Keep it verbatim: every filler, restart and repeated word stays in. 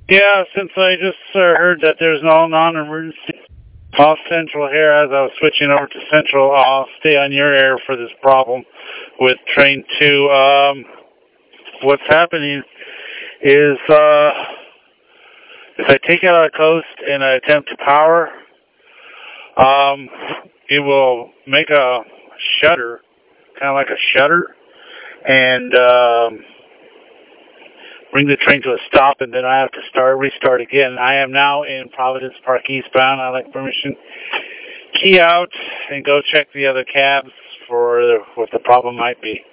Yeah, since I just uh, heard that there's no non-emergency off Central here, as I was switching over to Central, I'll stay on your air for this problem with Train two. Um, what's happening is uh, if I take it out of coast and I attempt to power, um, it will make a shudder, kind of like a shudder, and um, bring the train to a stop, and then I have to start restart again. I am now in Providence Park eastbound. I'd like permission. Key out and go check the other cabs for what the problem might be.